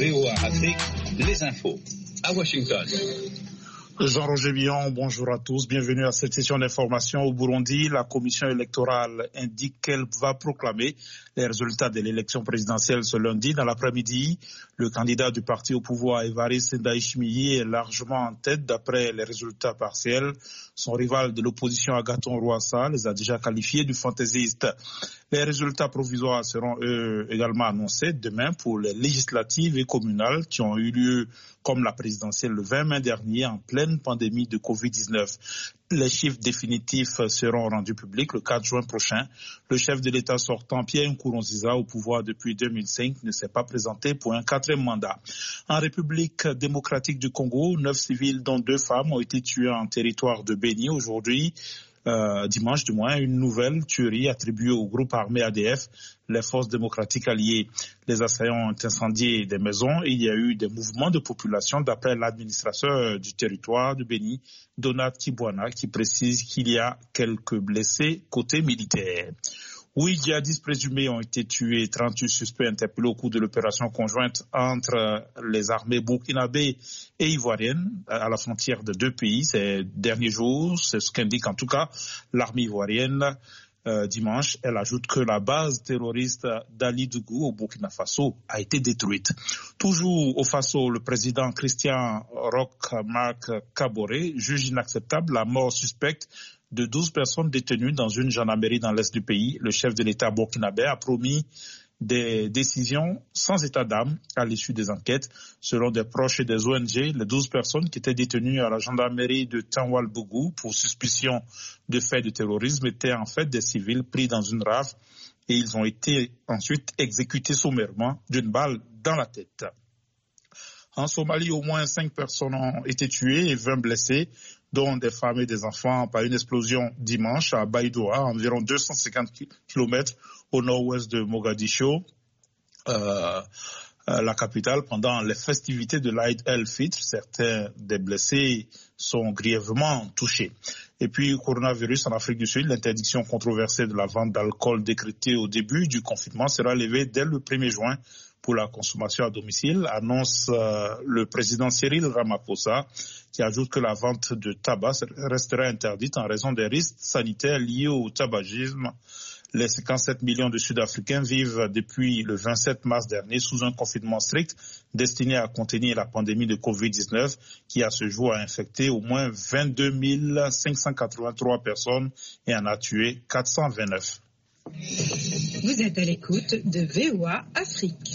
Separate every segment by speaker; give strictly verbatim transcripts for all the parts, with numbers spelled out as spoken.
Speaker 1: V O A Afrique, les infos. À Washington.
Speaker 2: Jean-Roger Billon, bonjour à tous. Bienvenue à cette session d'information. Au Burundi, la commission électorale indique qu'elle va proclamer les résultats de l'élection présidentielle ce lundi. Dans l'après-midi, le candidat du parti au pouvoir, Évariste Ndayishimiye, est largement en tête d'après les résultats partiels. Son rival de l'opposition, Agathon Rwasa, les a déjà qualifiés du fantaisiste. Les résultats provisoires seront eux également annoncés demain pour les législatives et communales qui ont eu lieu comme la présidentielle le vingt mai dernier en pleine pandémie de covid dix-neuf. Les chiffres définitifs seront rendus publics le quatre juin prochain. Le chef de l'État sortant, Pierre Nkurunziza, au pouvoir depuis deux mille cinq, ne s'est pas présenté pour un quatrième mandat. En République démocratique du Congo, neuf civils dont deux femmes ont été tués en territoire de Béni aujourd'hui. Euh, dimanche du moins, une nouvelle tuerie attribuée au groupe armé A D F, les forces démocratiques alliées. Les assaillants ont incendié des maisons et il y a eu des mouvements de population d'après l'administrateur du territoire de Béni, Donat Kibwana, qui précise qu'il y a quelques blessés côté militaire. Oui, djihadistes présumés ont été tués, trente-huit suspects interpellés au cours de l'opération conjointe entre les armées burkinabées et ivoiriennes à la frontière de deux pays ces derniers jours. C'est ce qu'indique en tout cas l'armée ivoirienne euh, dimanche. Elle ajoute que la base terroriste d'Ali Dougou au Burkina Faso a été détruite. Toujours au Faso, le président Christian Roch-Marc Kaboré juge inacceptable la mort suspecte de douze personnes détenues dans une gendarmerie dans l'est du pays. Le chef de l'État burkinabé a promis des décisions sans état d'âme à l'issue des enquêtes. Selon des proches et des O N G, les douze personnes qui étaient détenues à la gendarmerie de Tanwal-Bougou pour suspicion de faits de terrorisme étaient en fait des civils pris dans une rafle et ils ont été ensuite exécutés sommairement d'une balle dans la tête. En Somalie, au moins cinq personnes ont été tuées et vingt blessées, dont des femmes et des enfants, par une explosion dimanche à Baïdoa, environ deux cent cinquante kilomètres au nord-ouest de Mogadiscio, euh, la capitale, pendant les festivités de l'Aïd el-Fitr. Certains des blessés sont grièvement touchés. Et puis, coronavirus en Afrique du Sud, l'interdiction controversée de la vente d'alcool décrétée au début du confinement sera levée dès le premier juin pour la consommation à domicile, annonce euh, le président Cyril Ramaphosa, qui ajoute que la vente de tabac restera interdite en raison des risques sanitaires liés au tabagisme. Les cinquante-sept millions de Sud-Africains vivent depuis le vingt-sept mars dernier sous un confinement strict destiné à contenir la pandémie de covid dix-neuf qui à ce jour a infecté au moins vingt-deux mille cinq cent quatre-vingt-trois personnes et en a tué quatre cent vingt-neuf.
Speaker 3: Vous êtes à l'écoute de V O A Afrique.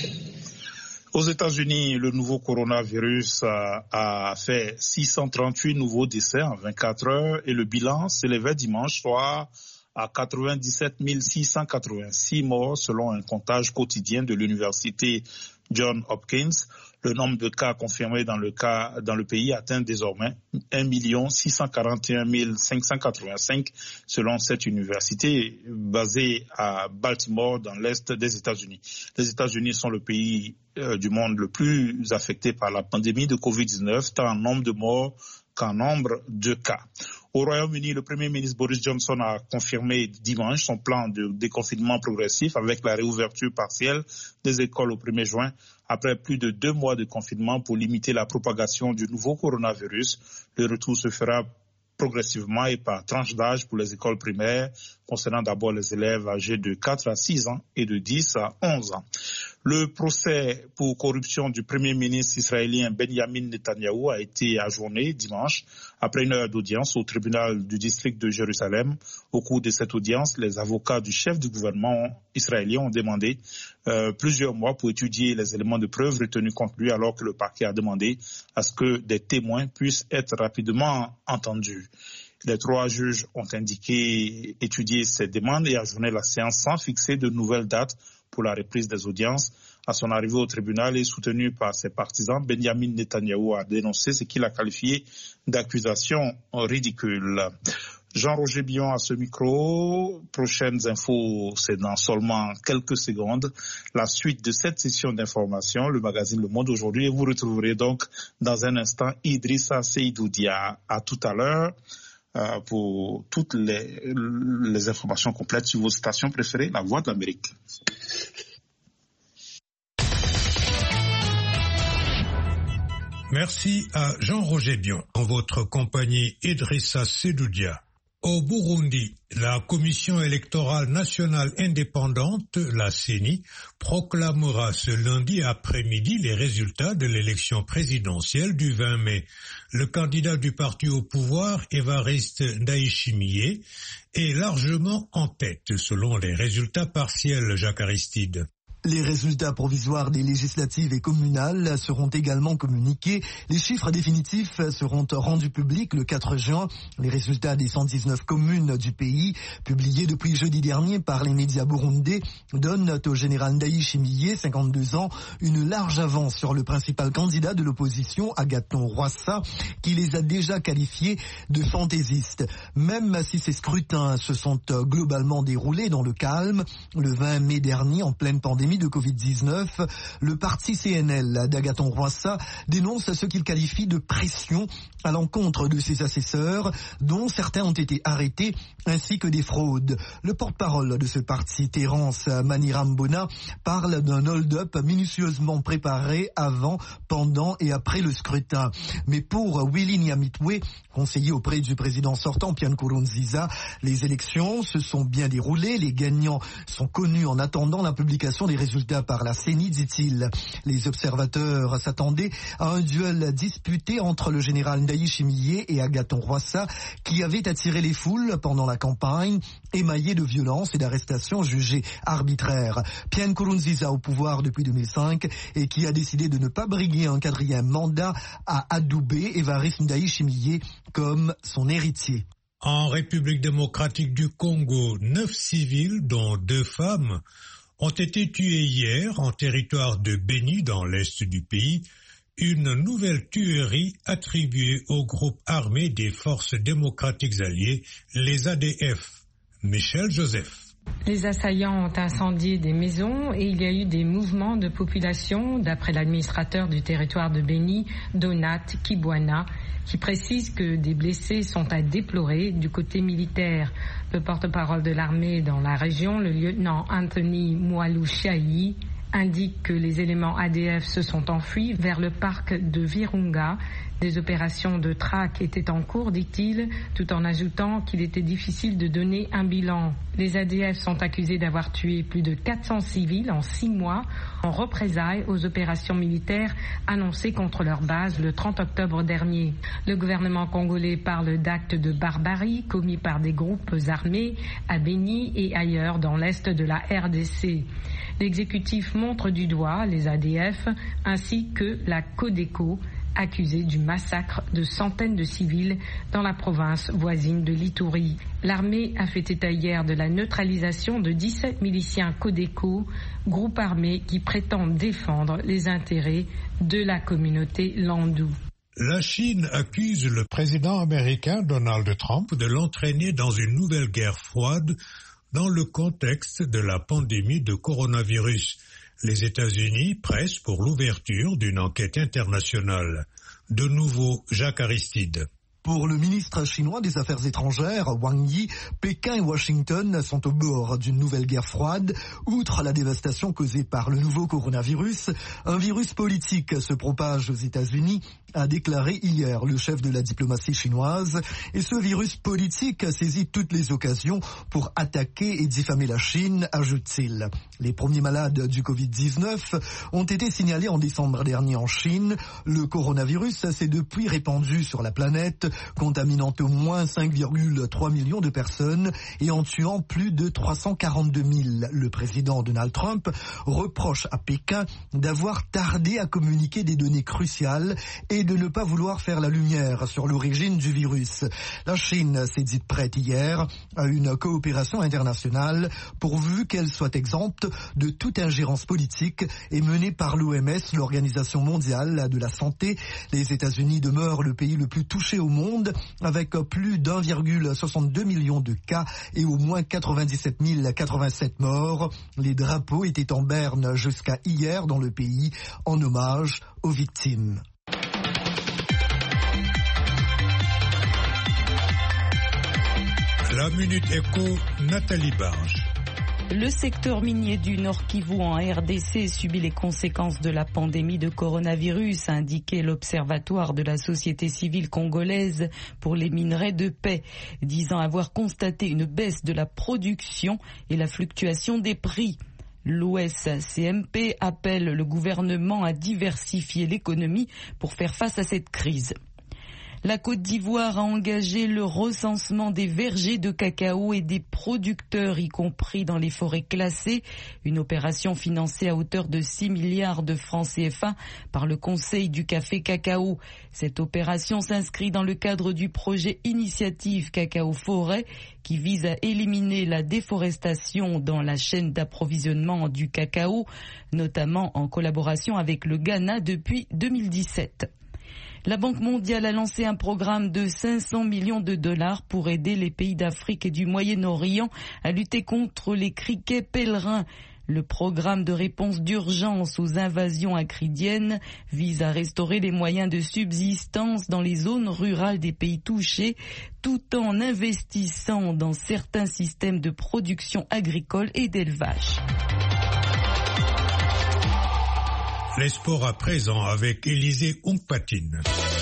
Speaker 2: Aux États-Unis, le nouveau coronavirus a, a fait six cent trente-huit nouveaux décès en vingt-quatre heures et le bilan s'élevait dimanche soir à quatre-vingt-dix-sept mille six cent quatre-vingt-six morts selon un comptage quotidien de l'université Johns Hopkins. Le nombre de cas confirmés dans le, cas, dans le pays atteint désormais un million six cent quarante et un mille cinq cent quatre-vingt-cinq selon cette université basée à Baltimore dans l'est des États-Unis. Les États-Unis sont le pays euh, du monde le plus affecté par la pandémie de covid dix-neuf, tant en nombre de morts qu'en nombre de cas. Au Royaume-Uni, le Premier ministre Boris Johnson a confirmé dimanche son plan de déconfinement progressif avec la réouverture partielle des écoles au premier juin après plus de deux mois de confinement pour limiter la propagation du nouveau coronavirus. Le retour se fera progressivement et par tranche d'âge pour les écoles primaires, concernant d'abord les élèves âgés de quatre à six ans et de dix à onze ans. Le procès pour corruption du Premier ministre israélien Benjamin Netanyahou a été ajourné dimanche après une heure d'audience au tribunal du district de Jérusalem. Au cours de cette audience, les avocats du chef du gouvernement israélien ont demandé euh, plusieurs mois pour étudier les éléments de preuve retenus contre lui, alors que le parquet a demandé à ce que des témoins puissent être rapidement entendus. Les trois juges ont indiqué étudier ces demandes et ajourner la séance sans fixer de nouvelles dates pour la reprise des audiences. À son arrivée au tribunal et soutenu par ses partisans, Benjamin Netanyahou a dénoncé ce qu'il a qualifié d'accusations ridicules. Jean-Roger Billon à ce micro. Prochaines infos, c'est dans seulement quelques secondes. La suite de cette session d'information, le magazine Le Monde aujourd'hui, et vous retrouverez donc dans un instant Idrissa Seydoudia. À tout à l'heure euh, pour toutes les, les informations complètes sur vos stations préférées, La Voix de l'Amérique.
Speaker 4: Merci à Jean-Roger Bion. En votre compagnie, Idrissa Sedoudia. Au Burundi, la Commission électorale nationale indépendante, la C E N I, proclamera ce lundi après-midi les résultats de l'élection présidentielle du vingt mai. Le candidat du parti au pouvoir, Évariste Ndayishimiye, est largement en tête selon les résultats partiels, Jacques Aristide.
Speaker 5: Les résultats provisoires des législatives et communales seront également communiqués. Les chiffres définitifs seront rendus publics le quatre juin. Les résultats des cent dix-neuf communes du pays, publiés depuis jeudi dernier par les médias burundais, donnent au général Ndayishimiye, cinquante-deux ans, une large avance sur le principal candidat de l'opposition, Agathon Rwasa, qui les a déjà qualifiés de fantaisistes. Même si ces scrutins se sont globalement déroulés dans le calme, le vingt mai dernier, en pleine pandémie de covid dix-neuf, le parti C N L d'Agathon Rwasa dénonce ce qu'il qualifie de pression à l'encontre de ses assesseurs, dont certains ont été arrêtés, ainsi que des fraudes. Le porte-parole de ce parti, Terence Manirambona, parle d'un hold-up minutieusement préparé avant, pendant et après le scrutin. Mais pour Willy Nyamitwe, conseiller auprès du président sortant Pierre Nkurunziza, les élections se sont bien déroulées, les gagnants sont connus en attendant la publication des résultats par la C E N I, dit-il. Les observateurs s'attendaient à un duel disputé entre le général Ndayishimiye et Agathon Rwasa, qui avait attiré les foules pendant la campagne, émaillé de violences et d'arrestations jugées arbitraires. Pierre Nkurunziza au pouvoir depuis deux mille cinq et qui a décidé de ne pas briguer un quatrième mandat a adoubé Évariste Ndayishimiye comme son héritier.
Speaker 4: En République démocratique du Congo, neuf civils, dont deux femmes, ont été tués hier en territoire de Béni, dans l'est du pays, une nouvelle tuerie attribuée au groupe armé des forces démocratiques alliées, les A D F. Michel Joseph.
Speaker 6: Les assaillants ont incendié des maisons et il y a eu des mouvements de population, d'après l'administrateur du territoire de Béni, Donat Kibwana, qui précise que des blessés sont à déplorer du côté militaire. Le porte-parole de l'armée dans la région, le lieutenant Anthony Mwalushayi, indique que les éléments A D F se sont enfuis vers le parc de Virunga. Des opérations de traque étaient en cours, dit-il, tout en ajoutant qu'il était difficile de donner un bilan. Les A D F sont accusés d'avoir tué plus de quatre cents civils en six mois en représailles aux opérations militaires annoncées contre leur base le trente octobre dernier. Le gouvernement congolais parle d'actes de barbarie commis par des groupes armés à Béni et ailleurs dans l'est de la R D C. L'exécutif montre du doigt les A D F ainsi que la Codeco, accusée du massacre de centaines de civils dans la province voisine de l'Ituri. L'armée a fait état hier de la neutralisation de dix-sept miliciens Codeco, groupe armé qui prétend défendre les intérêts de la communauté Landou.
Speaker 4: La Chine accuse le président américain Donald Trump de l'entraîner dans une nouvelle guerre froide dans le contexte de la pandémie de coronavirus. Les États-Unis pressent pour l'ouverture d'une enquête internationale. De nouveau, Jacques Aristide.
Speaker 5: Pour le ministre chinois des Affaires étrangères, Wang Yi, Pékin et Washington sont au bord d'une nouvelle guerre froide. Outre la dévastation causée par le nouveau coronavirus, un virus politique se propage aux États-Unis, a déclaré hier le chef de la diplomatie chinoise. Et ce virus politique saisit toutes les occasions pour attaquer et diffamer la Chine, ajoute-t-il. Les premiers malades du covid dix-neuf ont été signalés en décembre dernier en Chine. Le coronavirus s'est depuis répandu sur la planète, contaminant au moins cinq virgule trois millions de personnes et en tuant plus de trois cent quarante-deux mille. Le président Donald Trump reproche à Pékin d'avoir tardé à communiquer des données cruciales et de ne pas vouloir faire la lumière sur l'origine du virus. La Chine s'est dite prête hier à une coopération internationale pourvu qu'elle soit exempte de toute ingérence politique et menée par l'O M S, l'Organisation mondiale de la santé. Les États-Unis demeurent le pays le plus touché au monde avec plus d'un virgule soixante-deux million de cas et au moins quatre-vingt-dix-sept mille quatre-vingt-sept morts. Les drapeaux étaient en berne jusqu'à hier dans le pays en hommage aux victimes.
Speaker 4: La Minute Éco, Nathalie Barge.
Speaker 7: Le secteur minier du Nord Kivu en R D C subit les conséquences de la pandémie de coronavirus, a indiqué l'Observatoire de la société civile congolaise pour les minerais de paix, disant avoir constaté une baisse de la production et la fluctuation des prix. L'O S C M P appelle le gouvernement à diversifier l'économie pour faire face à cette crise. La Côte d'Ivoire a engagé le recensement des vergers de cacao et des producteurs, y compris dans les forêts classées, une opération financée à hauteur de six milliards de francs C F A par le Conseil du café cacao. Cette opération s'inscrit dans le cadre du projet Initiative Cacao Forêt qui vise à éliminer la déforestation dans la chaîne d'approvisionnement du cacao, notamment en collaboration avec le Ghana depuis deux mille dix-sept. La Banque mondiale a lancé un programme de cinq cents millions de dollars pour aider les pays d'Afrique et du Moyen-Orient à lutter contre les criquets pèlerins. Le programme de réponse d'urgence aux invasions acridiennes vise à restaurer les moyens de subsistance dans les zones rurales des pays touchés, tout en investissant dans certains systèmes de production agricole et d'élevage.
Speaker 4: Les sports à présent avec Élisée Oungpatine.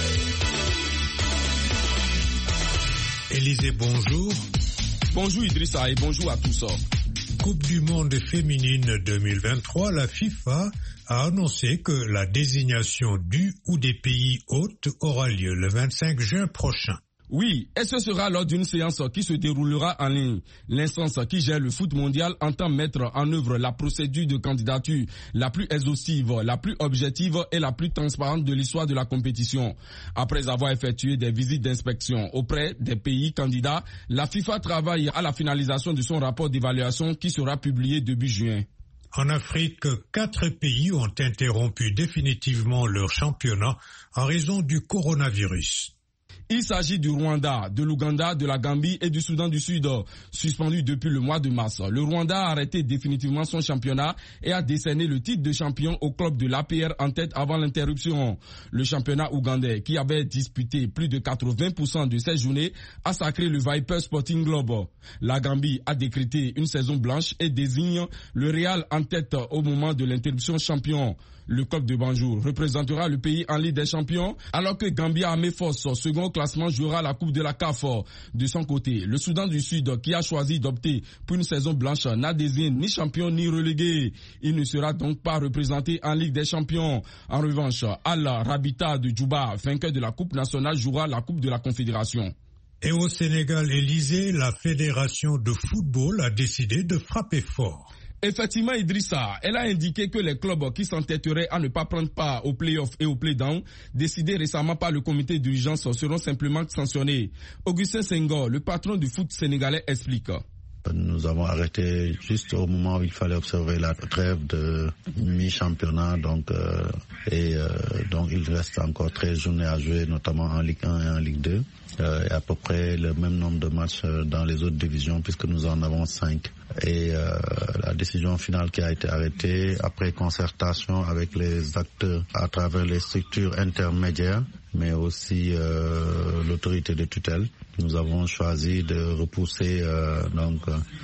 Speaker 4: Élisée, bonjour.
Speaker 8: Bonjour Idrissa et bonjour à tous.
Speaker 4: Coupe du monde féminine deux mille vingt-trois, la FIFA a annoncé que la désignation du ou des pays hôtes aura lieu le vingt-cinq juin prochain.
Speaker 8: Oui, et ce sera lors d'une séance qui se déroulera en ligne. L'instance qui gère le foot mondial entend mettre en œuvre la procédure de candidature la plus exhaustive, la plus objective et la plus transparente de l'histoire de la compétition. Après avoir effectué des visites d'inspection auprès des pays candidats, la FIFA travaille à la finalisation de son rapport d'évaluation qui sera publié début juin.
Speaker 4: En Afrique, quatre pays ont interrompu définitivement leur championnat en raison du coronavirus.
Speaker 8: Il s'agit du Rwanda, de l'Ouganda, de la Gambie et du Soudan du Sud, suspendus depuis le mois de mars. Le Rwanda a arrêté définitivement son championnat et a décerné le titre de champion au club de l'A P R en tête avant l'interruption. Le championnat ougandais, qui avait disputé plus de quatre-vingts pour cent de ses journées, a sacré le Viper Sporting Club. La Gambie a décrété une saison blanche et désigne le Real en tête au moment de l'interruption champion. Le club de Banjul représentera le pays en Ligue des Champions, alors que Gambia Ameforce, second au classement, jouera la Coupe de la C A F. De son côté, le Soudan du Sud, qui a choisi d'opter pour une saison blanche, n'a désigné ni champion ni relégué. Il ne sera donc pas représenté en Ligue des Champions. En revanche, Al Rabita de Djouba, vainqueur de la Coupe nationale, jouera la Coupe de la Confédération.
Speaker 4: Et au Sénégal, Élysée, la Fédération de football a décidé de frapper fort.
Speaker 8: Effectivement, Idrissa, elle a indiqué que les clubs qui s'entêteraient à ne pas prendre part aux play-off et aux play-down, décidés récemment par le comité d'urgence, seront simplement sanctionnés. Augustin Senghor, le patron du foot sénégalais, explique.
Speaker 9: Nous avons arrêté juste au moment où il fallait observer la trêve de mi-championnat, donc euh, et euh, donc il reste encore treize journées à jouer, notamment en Ligue un et en Ligue deux, euh, et à peu près le même nombre de matchs dans les autres divisions puisque nous en avons cinq. Et euh, la décision finale qui a été arrêtée après concertation avec les acteurs à travers les structures intermédiaires, mais aussi euh, l'autorité de tutelle. Nous avons choisi de repousser euh, donc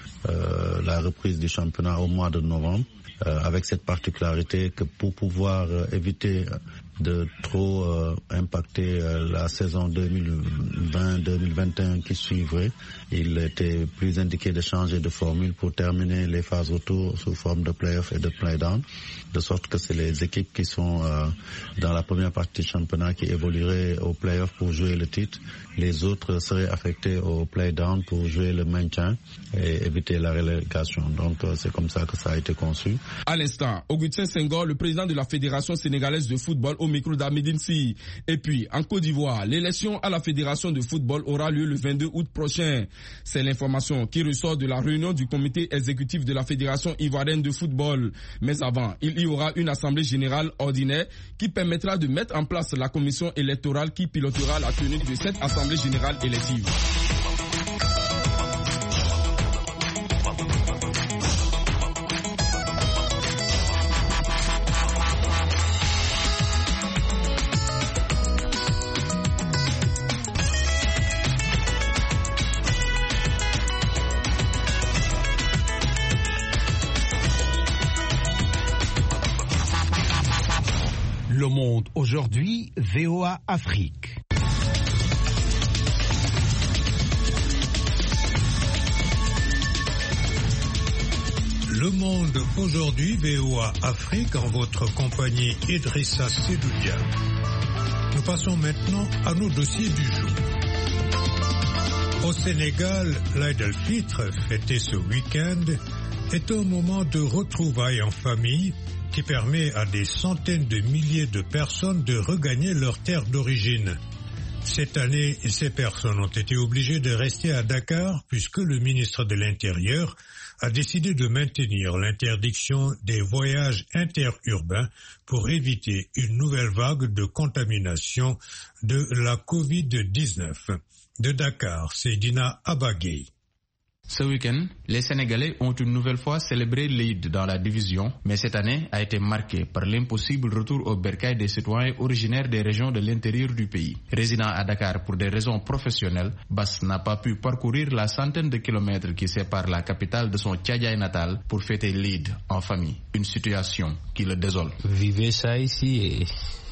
Speaker 9: euh, la reprise du championnat au mois de novembre, euh, avec cette particularité que pour pouvoir euh, éviter de trop euh, impacter euh, la saison deux mille vingt deux mille vingt et un qui suivrait, il était plus indiqué de changer de formule pour terminer les phases retour sous forme de play-off et de play-down, de sorte que c'est les équipes qui sont euh, dans la première partie du championnat qui évolueraient au play-off pour jouer le titre. Les autres seraient affectés au play-down pour jouer le maintien et éviter la relégation. Donc euh, c'est comme ça que ça a été conçu.
Speaker 8: À l'instant, Augustin Senghor, le président de la Fédération sénégalaise de football, au micro d'Ahmedine Sy. Et puis, en Côte d'Ivoire, l'élection à la Fédération de football aura lieu le vingt-deux août prochain. C'est l'information qui ressort de la réunion du comité exécutif de la Fédération ivoirienne de football. Mais avant, il y aura une assemblée générale ordinaire qui permettra de mettre en place la commission électorale qui pilotera la tenue de cette assemblée générale élective.
Speaker 10: Le Monde aujourd'hui, V O A Afrique.
Speaker 4: Le Monde aujourd'hui, V O A Afrique, en votre compagnie Idrissa Sedoudia. Nous passons maintenant à nos dossiers du jour. Au Sénégal, l'Aïd el-Fitr, fêté ce week-end, est un moment de retrouvailles en famille qui permet à des centaines de milliers de personnes de regagner leur terre d'origine. Cette année, ces personnes ont été obligées de rester à Dakar puisque le ministre de l'Intérieur a décidé de maintenir l'interdiction des voyages interurbains pour éviter une nouvelle vague de contamination de la covid dix-neuf. De Dakar, Seydina Abagay.
Speaker 11: Ce week-end, les Sénégalais ont une nouvelle fois célébré l'Eid dans la division, mais cette année a été marquée par l'impossible retour au bercail des citoyens originaires des régions de l'intérieur du pays. Résidant à Dakar pour des raisons professionnelles, Bass n'a pas pu parcourir la centaine de kilomètres qui séparent la capitale de son Tchadjaï natal pour fêter l'Eid en famille. Une situation qui le désole.
Speaker 12: Vivez ça ici et...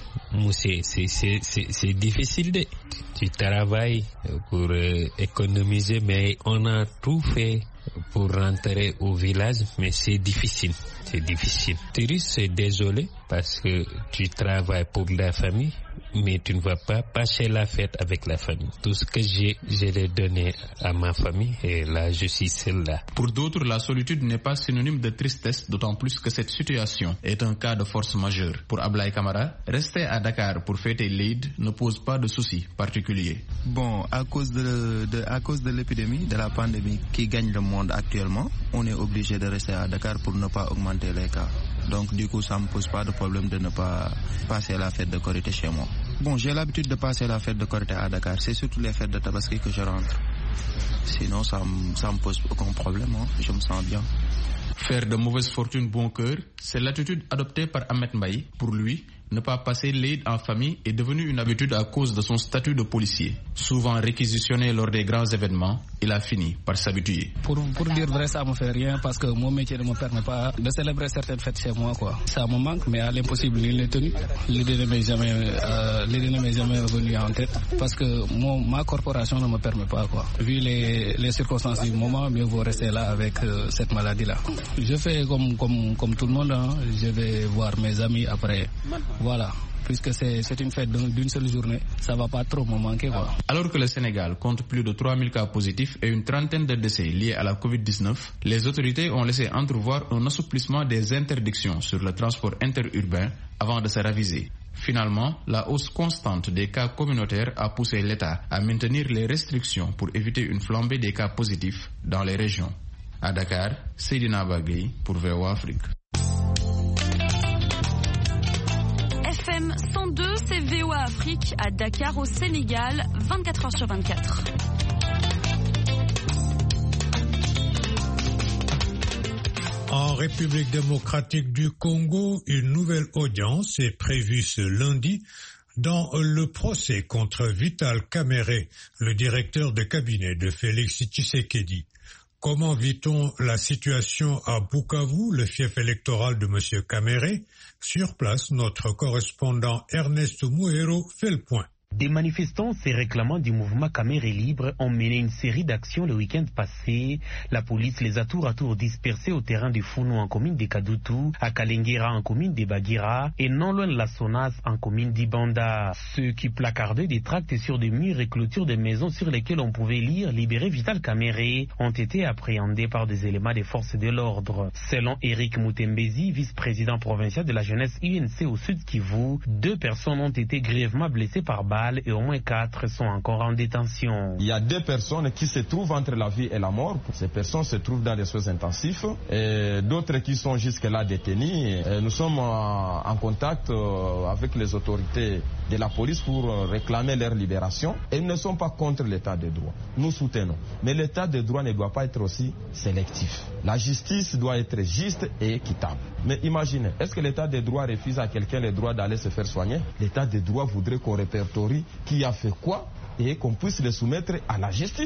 Speaker 12: C'est, c'est, c'est, c'est difficile de, tu travailles pour euh, économiser, mais on a tout fait pour rentrer au village, mais c'est difficile, c'est difficile. Tu risques, c'est désolé parce que tu travailles pour la famille, mais tu ne vas pas passer la fête avec la famille. Tout ce que j'ai, je l'ai donné à ma famille et là, je suis seul là.
Speaker 11: Pour d'autres, la solitude n'est pas synonyme de tristesse, d'autant plus que cette situation est un cas de force majeure. Pour Ablaye Camara, rester à Dakar pour fêter l'Eid ne pose pas de soucis particuliers.
Speaker 13: Bon, à cause de, de, à cause de l'épidémie, de la pandémie qui gagne le monde actuellement, on est obligé de rester à Dakar pour ne pas augmenter les cas. Donc du coup, ça ne me pose pas de problème de ne pas passer la fête de Korité chez moi. Bon, j'ai l'habitude de passer la fête de Korité à Dakar. C'est surtout les fêtes de Tabaski que je rentre. Sinon, ça ne me pose aucun problème. Hein. Je me sens bien.
Speaker 11: Faire de mauvaise fortune bon cœur, c'est l'attitude adoptée par Ahmed Mbaye. Pour lui, ne pas passer l'Eid en famille est devenu une habitude à cause de son statut de policier. Souvent réquisitionné lors des grands événements, il a fini par s'habituer.
Speaker 14: Pour, pour dire vrai, ça me fait rien parce que mon métier ne me permet pas de célébrer certaines fêtes chez moi, quoi. Ça me manque, mais à l'impossible, il est tenu. L'idée ne m'est jamais, euh, l'idée ne m'est jamais revenue en tête parce que mon, ma corporation ne me permet pas, quoi. Vu les, les circonstances du moment, mieux vaut rester là avec euh, cette maladie-là. Je fais comme, comme, comme tout le monde, hein. Je vais voir mes amis après. Voilà, puisque c'est, c'est une fête d'une seule journée, ça va pas trop me manquer, quoi.
Speaker 11: Alors que le Sénégal compte plus de trois mille cas positifs et une trentaine de décès liés à la covid dix-neuf, les autorités ont laissé entrevoir un assouplissement des interdictions sur le transport interurbain avant de se raviser. Finalement, la hausse constante des cas communautaires a poussé l'État à maintenir les restrictions pour éviter une flambée des cas positifs dans les régions. À Dakar, Seydina Bagay pour V O A Afrique.
Speaker 15: F M cent deux, c'est V O A Afrique à Dakar au Sénégal, vingt-quatre heures sur vingt-quatre.
Speaker 4: En République démocratique du Congo, une nouvelle audience est prévue ce lundi dans le procès contre Vital Kamerhe, le directeur de cabinet de Félix Tshisekedi. Comment vit-on la situation à Bukavu, le fief électoral de M. Kamerhe? Sur place, notre correspondant Ernest Mouhero fait le point.
Speaker 16: Des manifestants se réclamant du mouvement Kamerhe Libre ont mené une série d'actions le week-end passé. La police les a tour à tour dispersés au terrain de Founou en commune de Kadutu, à Kalenguera en commune de Bagira et non loin de la Sonas en commune d'Ibanda. Ceux qui placardaient des tracts sur des murs et clôtures de maisons sur lesquelles on pouvait lire « Libérer Vital Kamerhe » ont été appréhendés par des éléments des forces de l'ordre. Selon Eric Moutembezi, vice-président provincial de la jeunesse U N C au Sud Kivu, deux personnes ont été grièvement blessées par balle et au moins quatre sont encore en détention.
Speaker 17: Il y a deux personnes qui se trouvent entre la vie et la mort. Ces personnes se trouvent dans les soins intensifs et d'autres qui sont jusque-là détenues. Et nous sommes en contact avec les autorités de la police pour réclamer leur libération. Et ils ne sont pas contre l'état de droit. Nous soutenons. Mais l'état de droit ne doit pas être aussi sélectif. La justice doit être juste et équitable. Mais imaginez, est-ce que l'état de droit refuse à quelqu'un le droit d'aller se faire soigner? L'état de droit voudrait qu'on répertorie qui a fait quoi et qu'on puisse le soumettre à la justice.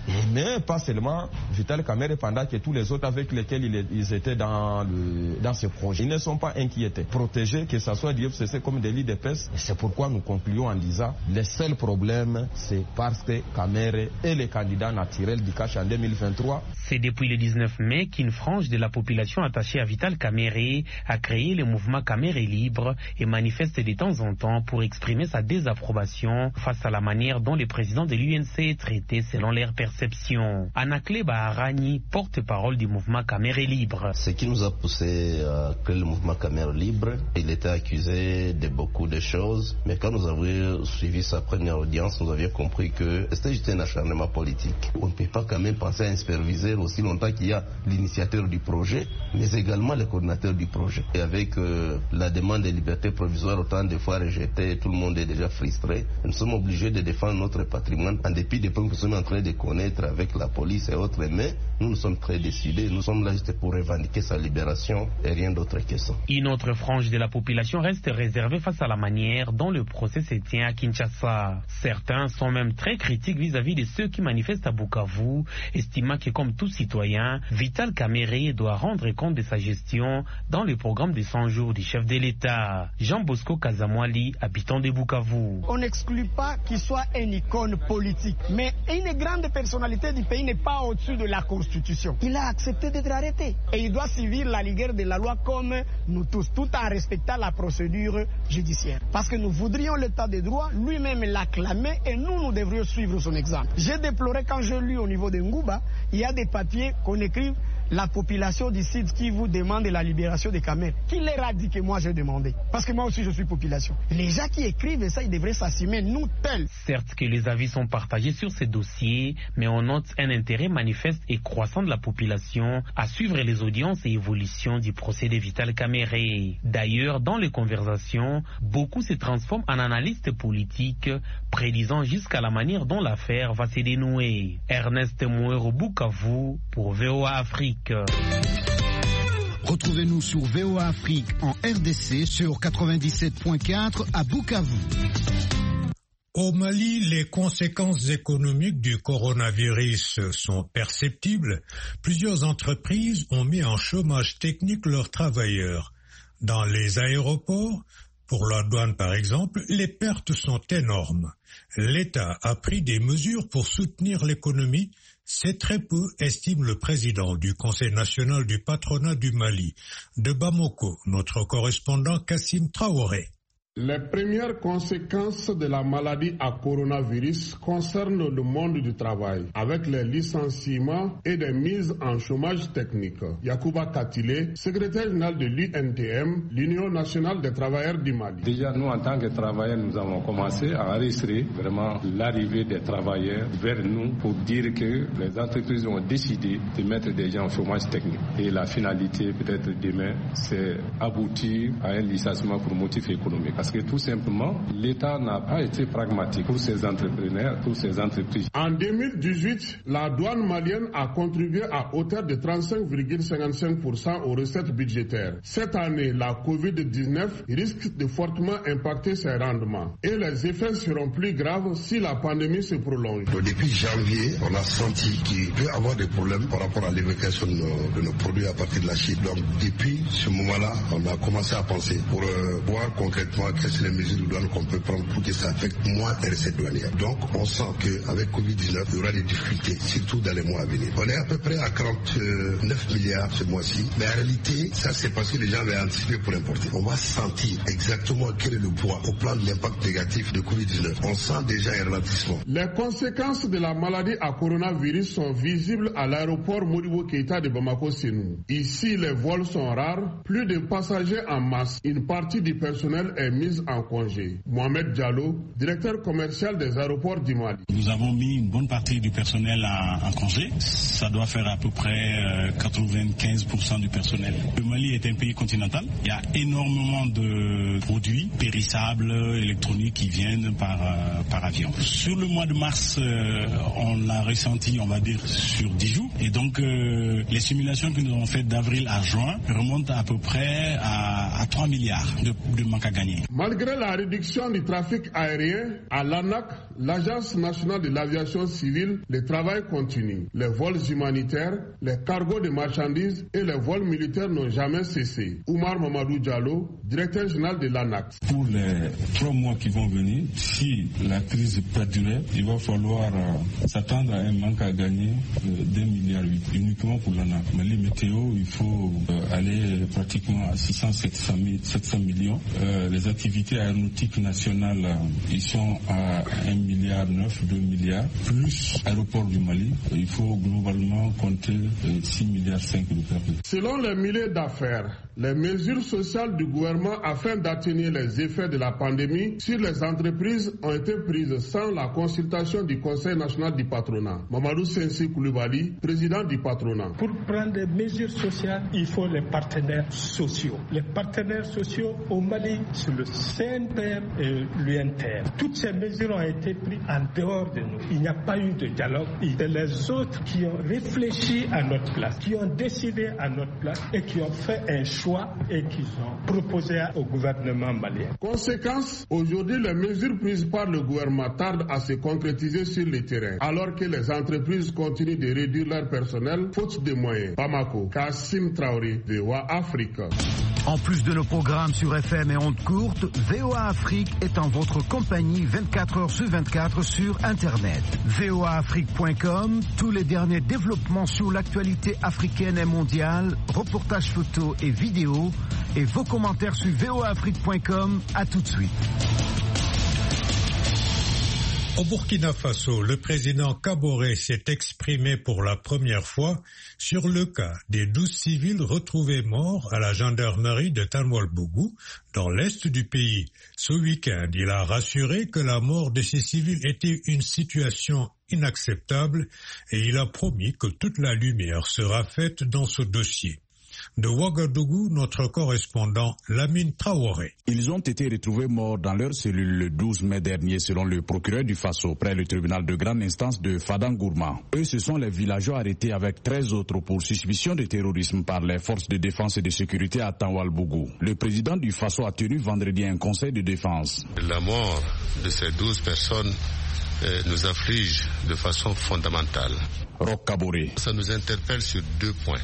Speaker 17: Mais pas seulement Vital Kamerhe, pendant que tous les autres avec lesquels ils, ils étaient dans, le, dans ce projet, ils ne sont pas inquiétés. Protégés, que ce soit du F C C comme des lits de peste. Et c'est pourquoi nous concluons en disant le seul problème, c'est parce que Kamerhe est le candidat naturel du Cache en deux mille vingt-trois.
Speaker 16: C'est depuis le dix-neuf mai qu'une frange de la population attachée à Vital Kamerhe a créé le mouvement Kamerhe Libre et manifeste de temps en temps pour exprimer sa désapprobation face à la manière dont le président de l'U N C est traité selon leur perception. Anakle Baharani, porte-parole du mouvement Kamerhe Libre.
Speaker 18: Ce qui nous a poussé à créer le mouvement Kamerhe Libre, il était accusé de beaucoup de choses, mais quand nous avons suivi sa première audience, nous avions compris que c'était juste un acharnement politique. On ne peut pas quand même penser à un superviseur aussi longtemps qu'il y a l'initiateur du projet, mais également le coordinateur du projet. Et avec euh, la demande de liberté provisoire autant de fois rejetée, tout le monde est déjà frustré. Nous sommes obligés de défendre notre patrimoine en dépit des points que nous sommes en train de connaître avec la police et autres, mais nous nous sommes très décidés. Nous sommes là juste pour revendiquer sa libération et rien d'autre que ça.
Speaker 16: Une autre frange de la population reste réservée face à la manière dont le procès se tient à Kinshasa. Certains sont même très critiques vis-à-vis de ceux qui manifestent à Bukavu, estimant que comme tout citoyen, Vital Kamerhe doit rendre compte de sa gestion dans le programme de cent jours du chef de l'État. Jean Bosco Kazamwali, habitant de Bukavu.
Speaker 19: On n'exclut pas qu'il soit une icône politique, mais une grande personnalité du pays n'est pas au-dessus de la Constitution. Il a accepté d'être arrêté et il doit suivre la rigueur de la loi comme nous tous, tout en respectant la procédure judiciaire. Parce que nous voudrions l'état de droit, lui-même l'acclamer et nous, nous devrions suivre son exemple. J'ai déploré quand je lis au niveau de Ngouba, il y a des papiers qu'on écrit la population du Sud qui vous demande la libération des Kamerhe. Qui leur a dit que moi j'ai demandé? Parce que moi aussi je suis population. Les gens qui écrivent ça, ils devraient s'assumer, nous tels.
Speaker 16: Certes que les avis sont partagés sur ces dossiers, mais on note un intérêt manifeste et croissant de la population à suivre les audiences et évolutions du procès de Vital Kamerhe. D'ailleurs, dans les conversations, beaucoup se transforment en analystes politiques, prédisant jusqu'à la manière dont l'affaire va se dénouer. Ernest Mouero, Bukavu, pour V O A Afrique.
Speaker 10: Retrouvez-nous sur V O A Afrique en R D C sur quatre-vingt-dix-sept point quatre à Bukavu.
Speaker 4: Au Mali, les conséquences économiques du coronavirus sont perceptibles. Plusieurs entreprises ont mis en chômage technique leurs travailleurs. Dans les aéroports, pour la douane par exemple, les pertes sont énormes. L'État a pris des mesures pour soutenir l'économie. C'est très peu, estime le président du Conseil national du patronat du Mali. De Bamako, notre correspondant Kassim Traoré.
Speaker 20: Les premières conséquences de la maladie à coronavirus concernent le monde du travail, avec les licenciements et des mises en chômage technique. Yacouba Katile, secrétaire général de l'U N T M, l'Union nationale des travailleurs du Mali.
Speaker 21: Déjà, nous, en tant que travailleurs, nous avons commencé à enregistrer vraiment l'arrivée des travailleurs vers nous pour dire que les entreprises ont décidé de mettre des gens en chômage technique. Et la finalité, peut-être demain, c'est aboutir à un licenciement pour motif économique. Parce que tout simplement, l'État n'a pas été pragmatique pour ses entrepreneurs, pour ses entreprises.
Speaker 20: En deux mille dix-huit, la douane malienne a contribué à hauteur de trente-cinq virgule cinquante-cinq pour cent aux recettes budgétaires. Cette année, la covid dix-neuf risque de fortement impacter ses rendements. Et les effets seront plus graves si la pandémie se prolonge.
Speaker 22: Depuis janvier, on a senti qu'il peut y avoir des problèmes par rapport à l'évacuation de nos, de nos produits à partir de la Chine. Donc depuis ce moment-là, on a commencé à penser pour euh, voir concrètement quelles sont les mesures de douane qu'on peut prendre pour que ça affecte moins les recettes douanières. Donc on sent qu'avec covid dix-neuf, il y aura des difficultés, surtout dans les mois à venir. On est à peu près à quarante-neuf milliards ce mois-ci, mais en réalité, ça c'est parce que les gens avaient anticipé pour importer. On va sentir exactement quel est le poids au plan de l'impact négatif de covid dix-neuf. On sent déjà un ralentissement.
Speaker 20: Les conséquences de la maladie à coronavirus sont visibles à l'aéroport Modibo Keïta de Bamako-Sénou. Ici, les vols sont rares, plus de passagers en masse. Une partie du personnel est mise en congé. Mohamed Diallo, directeur commercial des aéroports du Mali.
Speaker 23: Nous avons mis une bonne partie du personnel en, en congé. Ça doit faire à peu près euh, quatre-vingt-quinze pour cent du personnel. Le Mali est un pays continental. Il y a énormément de produits périssables, électroniques qui viennent par, euh, par avion. Sur le mois de mars, euh, on l'a ressenti, on va dire, sur dix jours. Et donc, euh, les simulations que nous avons faites d'avril à juin remontent à peu près à, à trois milliards de, de manque à gagner.
Speaker 20: Malgré la réduction du trafic aérien, à l'A N A C, l'Agence nationale de l'aviation civile, le travail continue. Les vols humanitaires, les cargos de marchandises et les vols militaires n'ont jamais cessé. Oumar Mamadou Diallo, directeur général de l'A N A C.
Speaker 23: Pour les trois mois qui vont venir, si la crise perdurait, il va falloir euh, s'attendre à un manque à gagner euh, d'un milliard huit, uniquement pour l'A N A C. Mais les météos, il faut euh, aller pratiquement à six cents à sept cents millions. Euh, les activités aéronautiques nationales, euh, ils sont à un milliard neuf, deux milliards, plus aéroport du Mali, il faut globalement compter euh, six milliards cinq de pertes.
Speaker 20: Selon les milliers d'affaires, les mesures sociales du gouvernement afin d'atténuer les effets de la pandémie sur les entreprises ont été prises sans la consultation du Conseil national du patronat. Mamadou Sensi Koulibaly, président du patronat.
Speaker 1: Pour prendre des mesures sociales, il faut les partenaires sociaux. Les partenaires sociaux au Mali, c'est le C N P M et l'U N T R. Toutes ces mesures ont été prises en dehors de nous. Il n'y a pas eu de dialogue. C'est les autres qui ont réfléchi à notre place, qui ont décidé à notre place et qui ont fait un choix et qui ont proposé au gouvernement malien.
Speaker 20: Conséquence, aujourd'hui, les mesures prises par le gouvernement tardent à se concrétiser sur le terrain, alors que les entreprises continuent de réduire leur personnel faute de moyens. Bamako, Kassim Traoré, V O A Afrique.
Speaker 10: En plus de nos programmes sur F M et ondes courtes, V O A Afrique est en votre compagnie vingt-quatre heures sur vingt-quatre sur Internet. V O A Afrique point com, tous les derniers développements sur l'actualité africaine et mondiale, reportages photos et vidéos, et vos commentaires sur V O A Afrique point com. À tout de suite.
Speaker 4: Au Burkina Faso, le président Kaboré s'est exprimé pour la première fois sur le cas des douze civils retrouvés morts à la gendarmerie de Tanwalbougou, dans l'est du pays. Ce week-end, il a rassuré que la mort de ces civils était une situation inacceptable et il a promis que toute la lumière sera faite dans ce dossier. De Ouagadougou, notre correspondant Lamine Traoré.
Speaker 2: Ils ont été retrouvés morts dans leur cellule le douze mai dernier selon le procureur du Faso près le tribunal de grande instance de Fadangourma. Eux, ce sont les villageois arrêtés avec treize autres pour suspicion de terrorisme par les forces de défense et de sécurité à Tanwalbougou. Le président du Faso a tenu vendredi un conseil de défense.
Speaker 3: La mort de ces douze personnes euh, nous afflige de façon fondamentale.
Speaker 2: Roch Kaboré.
Speaker 3: Ça nous interpelle sur deux points.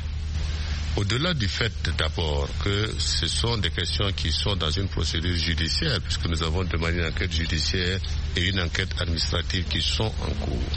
Speaker 3: Au-delà du fait d'abord que ce sont des questions qui sont dans une procédure judiciaire, puisque nous avons demandé une enquête judiciaire et une enquête administrative qui sont en cours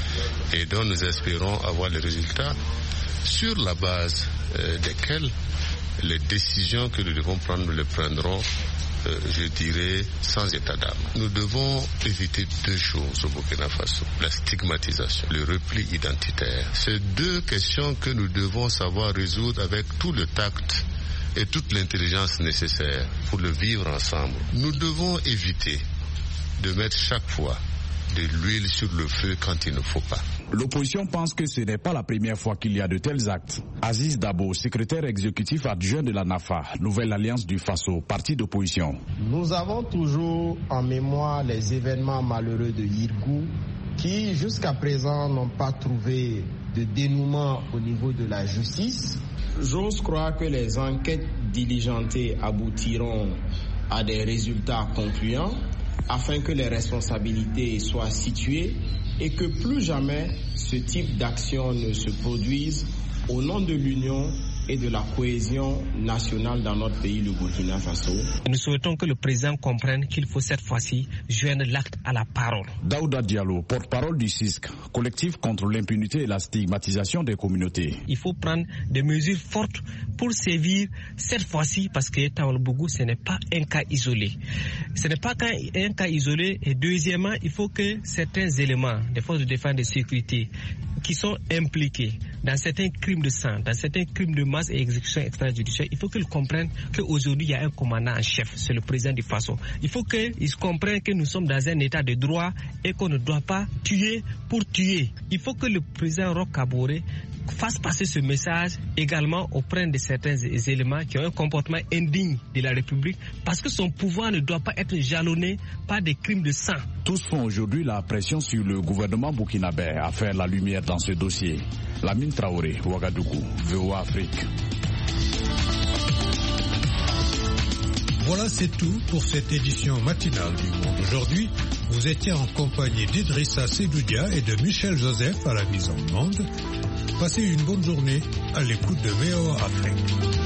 Speaker 3: et dont nous espérons avoir les résultats sur la base euh, desquels les décisions que nous devons prendre, nous les prendrons Euh, je dirais, sans état d'âme. Nous devons éviter deux choses au Burkina Faso. La stigmatisation, le repli identitaire. C'est deux questions que nous devons savoir résoudre avec tout le tact et toute l'intelligence nécessaire pour le vivre ensemble. Nous devons éviter de mettre chaque fois de l'huile sur le feu quand il ne faut pas.
Speaker 2: L'opposition pense que ce n'est pas la première fois qu'il y a de tels actes. Aziz Dabo, secrétaire exécutif adjoint de la NAFA, Nouvelle Alliance du Faso, parti d'opposition.
Speaker 24: Nous avons toujours en mémoire les événements malheureux de Yirgou qui jusqu'à présent n'ont pas trouvé de dénouement au niveau de la justice. J'ose croire que les enquêtes diligentées aboutiront à des résultats concluants afin que les responsabilités soient situées et que plus jamais ce type d'action ne se produise au nom de l'Union et de la cohésion nationale dans notre pays, le Burkina Faso.
Speaker 25: Nous souhaitons que le président comprenne qu'il faut cette fois-ci joindre l'acte à la parole.
Speaker 2: Daouda Diallo, porte-parole du C I S C, collectif contre l'impunité et la stigmatisation des communautés.
Speaker 25: Il faut prendre des mesures fortes pour sévir cette fois-ci parce que Tanwalbougou, ce n'est pas un cas isolé. Ce n'est pas un cas isolé et deuxièmement, il faut que certains éléments des forces de défense et de sécurité qui sont impliqués dans certains crimes de sang, dans certains crimes de masse et exécution extrajudiciaire, il faut qu'ils comprennent qu'aujourd'hui il y a un commandant en chef, c'est le président du Faso. Il faut qu'ils comprennent que nous sommes dans un état de droit et qu'on ne doit pas tuer pour tuer. Il faut que le président Roch Kaboré fasse passer ce message également auprès de certains éléments qui ont un comportement indigne de la République parce que son pouvoir ne doit pas être jalonné par des crimes de sang.
Speaker 2: Tous font aujourd'hui la pression sur le gouvernement burkinabé à faire la lumière dans ce dossier. Lamine Traoré, Ouagadougou, V O A Afrique.
Speaker 4: Voilà, c'est tout pour cette édition matinale du Monde aujourd'hui. Vous étiez en compagnie d'Idrissa Sedoudia et de Michel Joseph à la mise en onde. Passez une bonne journée à l'écoute de V O A Afrique.